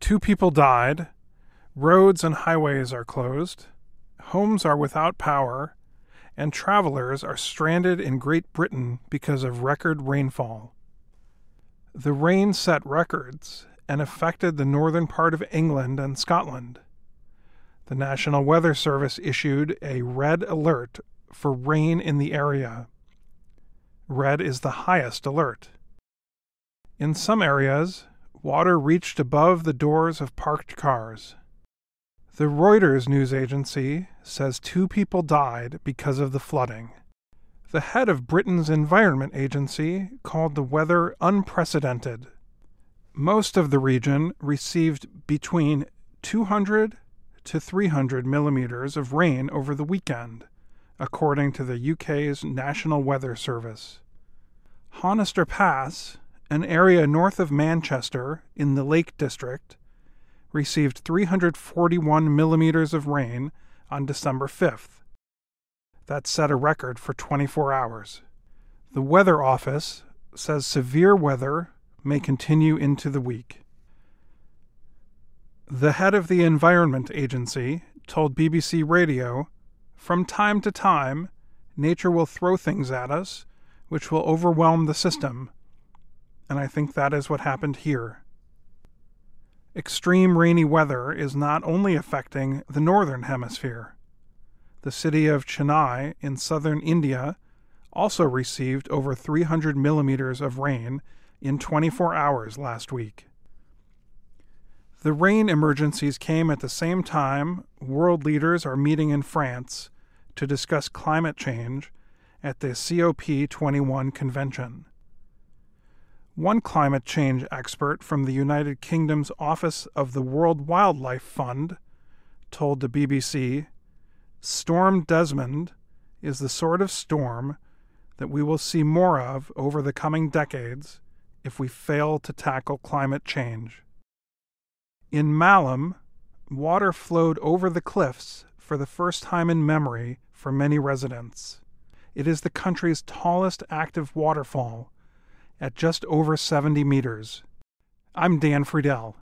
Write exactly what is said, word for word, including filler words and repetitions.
Two people died. Roads and highways are closed. Homes are without power. And travelers are stranded in Great Britain because of record rainfall. The rain set records and affected the northern part of England and Scotland. The National Weather Service issued a red alert for rain in the area. Red is the highest alert. In some areas, water reached above the doors of parked cars. The Reuters news agency says two people died because of the flooding. The head of Britain's Environment Agency called the weather unprecedented. Most of the region received between two hundred to three hundred millimeters of rain over the weekend, according to the U K's National Weather Service. Honister Pass, an area north of Manchester in the Lake District, received three hundred forty-one millimeters of rain on December fifth. That set a record for twenty-four hours. The Weather Office says severe weather may continue into the week. The head of the Environment Agency told B B C Radio, "From time to time, nature will throw things at us which will overwhelm the system, and I think that is what happened here." Extreme rainy weather is not only affecting the northern hemisphere. The city of Chennai in southern India also received over three hundred millimeters of rain in twenty-four hours last week. The rain emergencies came at the same time world leaders are meeting in France to discuss climate change at the C O P twenty-one convention. One climate change expert from the United Kingdom's Office of the World Wildlife Fund told the B B C, "Storm Desmond is the sort of storm that we will see more of over the coming decades if we fail to tackle climate change." In Mallam, water flowed over the cliffs for the first time in memory for many residents. It is the country's tallest active waterfall, at just over seventy meters. I'm Dan Friedel.